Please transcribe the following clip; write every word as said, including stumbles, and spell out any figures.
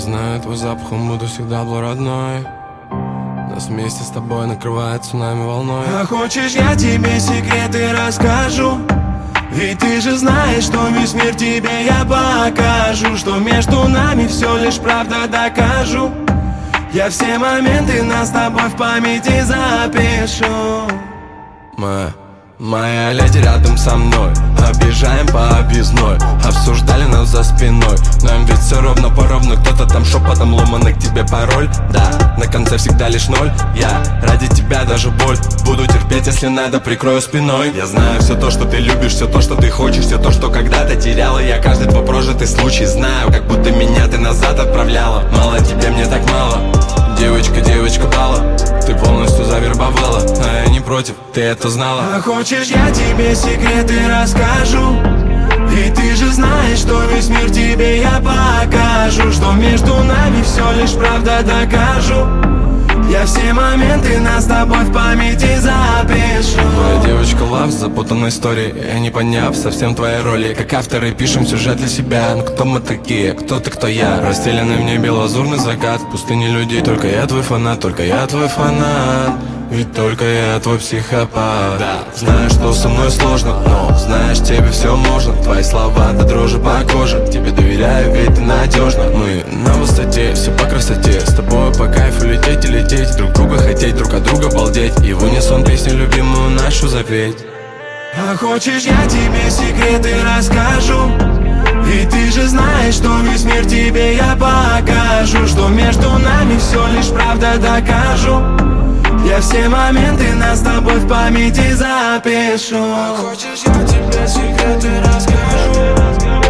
знаю твой запах, он буду всегда был родной. Нас вместе с тобой накрывает цунами волной. А хочешь, я тебе секреты расскажу? Ведь ты же знаешь, что весь мир тебе я покажу, что между нами все лишь правда докажу. Я все моменты нас с тобой в памяти запишу. Моя, моя леди рядом со мной, объезжаем по объездной. Обсуждали нас за спиной, нам ведь все ровно поровну. Кто-то там шепотом ломаный к тебе пароль. Да, на конце всегда лишь ноль. Я ради тебя даже боль буду терпеть, если надо, прикрою спиной. Я знаю все то, что ты любишь, все то, что ты хочешь, все то, что когда-то теряла. Я каждый твой прожитый случай знаю, как будто меня ты назад отправляла. Мало тебе, мне так мало. Девочка, девочка Бала, ты полностью завербовала, а я не против, ты это знала. А хочешь, я тебе секреты расскажу? Ведь ты же знаешь, что весь мир тебе я покажу, что между нами все лишь правда докажу. Я все моменты нас с тобой в памяти запишу. Моя девочка лав с запутанной историей, я не поняв совсем твоей роли. Как авторы пишем сюжет для себя. Ну кто мы такие, кто ты, кто я? Расстеленный в небе лазурный закат, в пустыне людей. Только я твой фанат, только я твой фанат. Ведь только я твой психопат. Да, знаю, что со мной сложно, но знаешь, тебе все можно. Твои слова до дрожи по коже, тебе доверяю, ведь ты надежна. Мы на высоте, все по красоте, с тобой по кайфу лететь и лететь, друг друга хотеть, друг от друга балдеть, и в унисон песню любимую нашу запеть. А хочешь, я тебе секреты расскажу? Ведь ты же знаешь, что весь мир тебе я покажу, что между нами все лишь правда докажу. Я все моменты нас с тобой в памяти запишу. А хочешь, я тебе секреты расскажу?